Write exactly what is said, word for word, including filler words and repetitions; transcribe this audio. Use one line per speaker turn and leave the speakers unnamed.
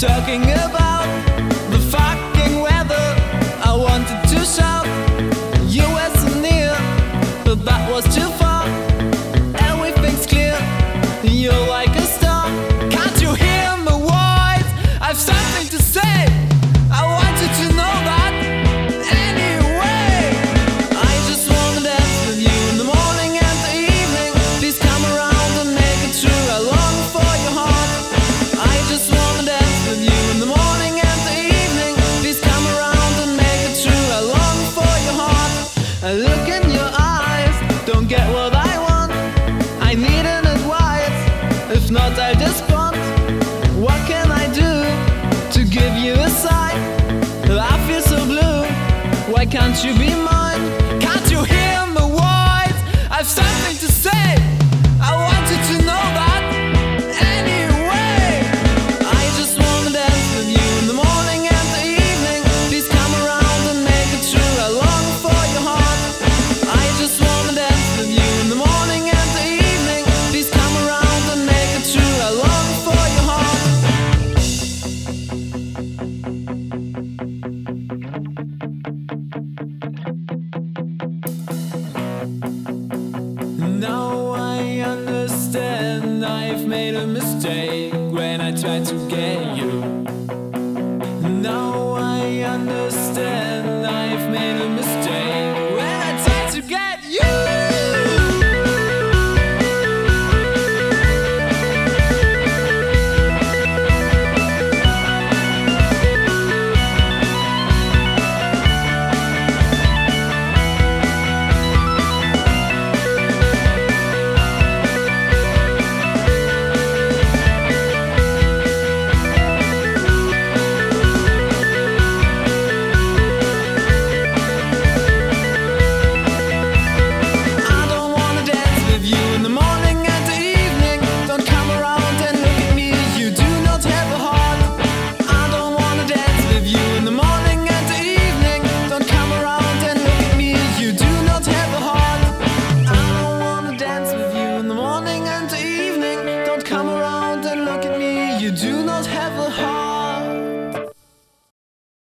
talking about the fucking weather. I wanted to shout U S so near, but that was too far. Everything's clear, you're like a star. Can't you hear my voice? I've something to say. I want you to know that anyway. I just wanna dance with you in the morning and the evening. Please come around and make it true. I long for your heart. I just wanna dance with you in the morning and the evening. Please come around and make it true. I long for your heart. I look in your eyes, don't get what I want. I need an advice, if not I'll despond. What can I do to give you a sign? I feel so blue, why can't you be mine? Can't you hear my voice? I've something to say. I want you to know that anyway. I just wanna dance with you in the morning and the evening. Please come around and make it true. I long for your heart. I just wanna dance with you in the morning and the evening. Please come around and make it true. I long for your heart. Now I understand I've made a mistake when I tried to get you. Now